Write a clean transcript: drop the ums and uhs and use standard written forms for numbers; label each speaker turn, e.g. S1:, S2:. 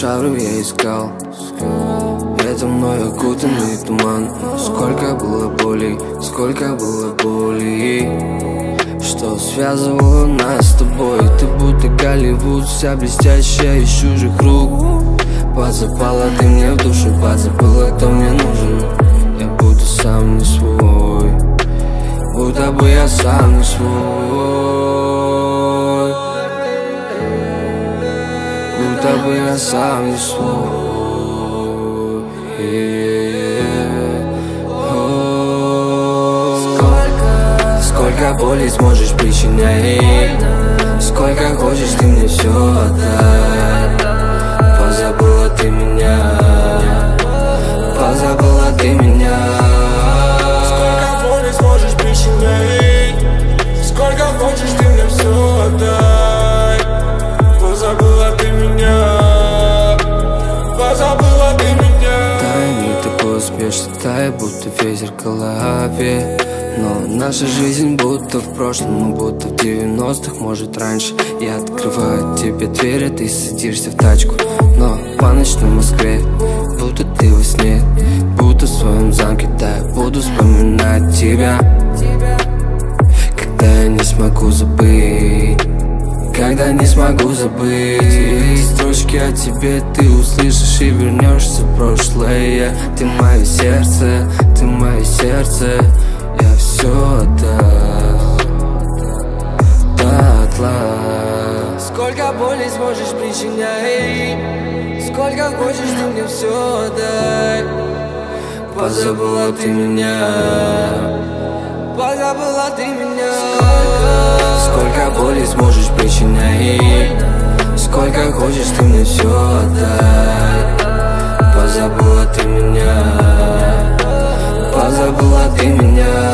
S1: шару я искал, это мной окутанный туман. Сколько было болей, что связывало нас с тобой. Ты будто Голливуд, вся блестящая из чужих рук. Подзапала ты мне в душу, подзабыла, кто мне нужен. Я будто сам не свой, будто бы я сам не свой, будто бы я сам не свой. Сколько боли сможешь причинять, сколько хочешь ты мне все отдай. Позабыла ты меня, позабыла ты меня.
S2: Сколько боли сможешь причинять, сколько хочешь ты мне все отдай. Позабыла ты меня, позабыла ты меня.
S1: Тай не такой успешный, тай будто ветер в голове. Но наша жизнь будто в прошлом, мы будто в 90-х, может раньше. Я открываю тебе двери, ты садишься в тачку, но по ночной Москве, будто ты во сне, будто в своем замке. Да, я буду вспоминать тебя, когда я не смогу забыть, когда не смогу забыть. И строчки о тебе ты услышишь и вернешься в прошлое. Ты мое сердце, ты мое сердце. Я все отдал дотла.
S2: Сколько боли сможешь причинять, сколько хочешь ты мне все отдай. Позабыла ты меня, позабыла ты меня.
S1: Сколько боли сможешь причинять, сколько хочешь ты мне все отдай. Позабыла ты меня, позабыла ты меня.